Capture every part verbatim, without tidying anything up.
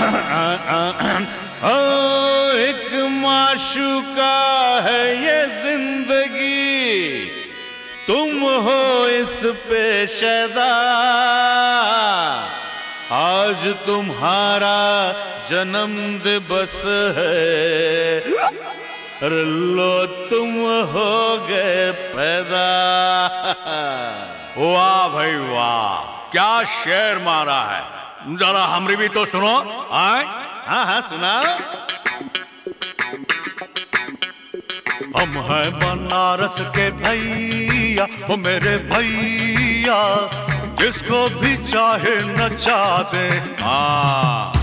ओ एक माशूका है ये जिंदगी, तुम हो इस पे शदा। आज तुम्हारा जन्म दिवस है, अरे लो तुम हो गए पैदा। वाह भाई वाह, क्या शेर मारा है। जरा हमरी भी तो सुनो। आए हाँ हाँ सुनाओ। हम हैं बनारस के भैया, वो मेरे भैया, जिसको भी चाहे नचा दे। हाँ,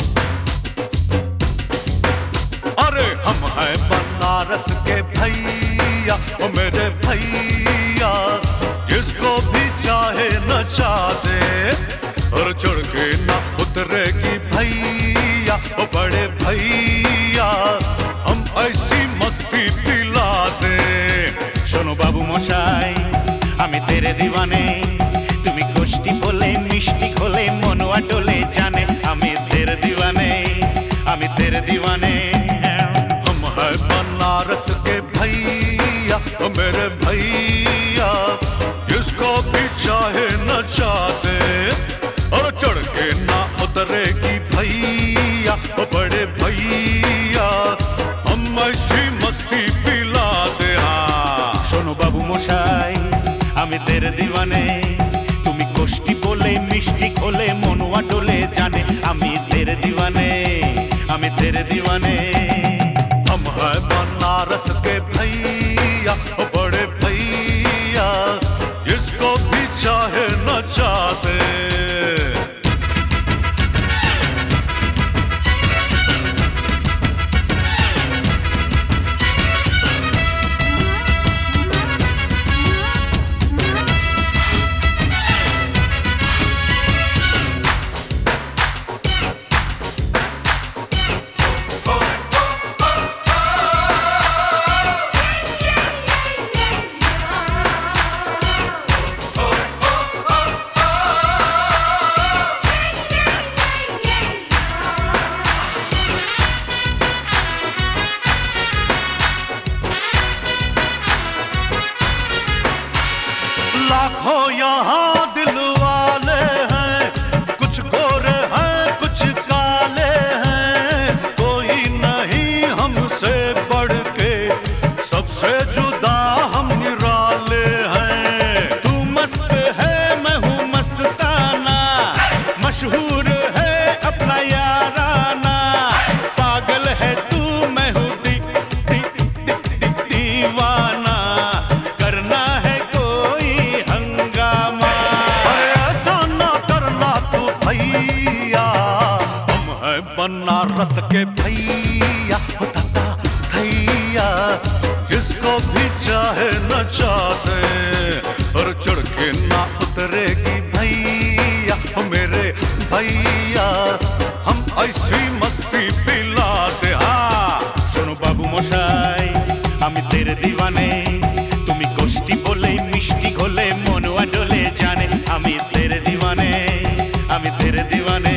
अरे हम हैं बनारस के भैया, वो मेरे भैया, जिसको भी चाहे नचा दे। और चढ़ के ना उतरेगी भैया, वो बड़े भैया, हम ऐसी मस्ती पिला दे। শোনো বাবু মশাই, আমি তেরে দিওয়ানে, তুমি গোষ্ঠী বলে মিষ্টি খোলে মনোয়া ডোলে জানে। আমি তেরে দিওয়ানে, আমি তেরে দিওয়ানে। हम हैं बनारस के भैया, वो मेरे भैया, जिसको भी चाहे नचा दे। और चढ़ के ना उतरेगी भैया, वो बड़े भैया, हम ऐसी मस्ती पिला दे। हाँ, শোনো বাবু মশাই, আমি তেরে দিওয়ানে, তুমি গোষ্ঠী বলে মিষ্টি খোলে মনোয়া ডোলে জানে। আমি তেরে দিওয়ানে, আমি তেরে দিওয়ানে। हम हैं बनारस के भैया, वो बड़े भैया, जिसको भी चाहे नचा दे। लाखों यहाँ दिल वाले हैं, कुछ गोरे हैं कुछ काले हैं, कोई नहीं हमसे बढ़ के, सबसे जुदा हम निराले हैं। तू मस्त है मैं हूँ मस्ताना, मशहूर है अपना याराना। पागल है तू मैं हूँ दी, दी, दी, दी, दीवाना। करना है कोई हंगामा, अरे ऐसा ना करना तू भैया। हम हैं बनारस के भैया, हो दादा भैया, जिसको भी चाहे नचा दे। और चढ़ के ना उतरेगी भैया, हो मेरे भैया, हम ऐसी मस्ती पिला दे। हाँ, শোনো বাবু মশাই, আমি তেরে দিওয়ানে, তুমি গোষ্ঠী বলে মিষ্টি খোলে মনোয়া ডোলে জানে। আমি তেরে দিওয়ানে, আমি তেরে দিওয়ানে।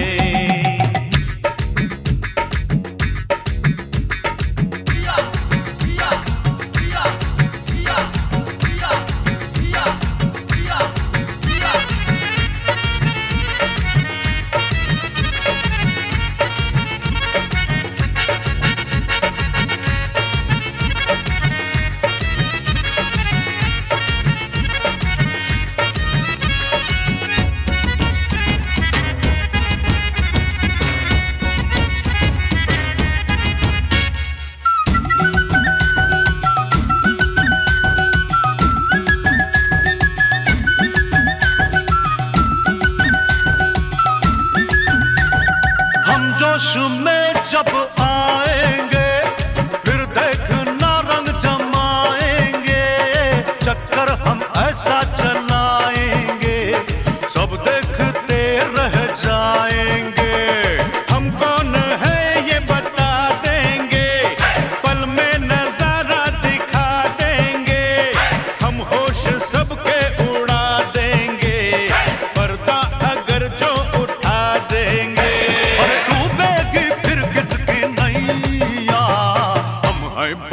हम जोश में जब आएंगे, फिर देखना रंग जमाएंगे। चक्कर हम ऐसा चलाएंगे, सब देखते रह जाएंगे। हम कौन है ये बता देंगे, पल में नजारा दिखा देंगे। हम होश सबके उड़ा देंगे, पर्दा अगर जो उठा देंगे। और डूबे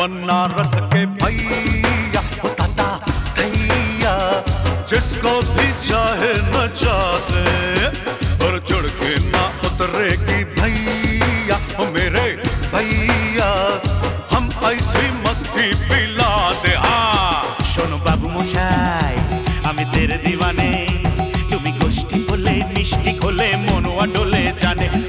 बनारस के भैया हो ताता भैया, जिसको भी चाहे न चाहते और चढ़ के ना उतरेगी भैया हो मेरे भैया, हम ऐसी मस्ती पिला दे। हाँ শোনো বাবু মশাই আমি তেরে দিওয়ানে, তুমি গোষ্ঠী হলে মিষ্টি হলে মনোয়া ডোলে জানে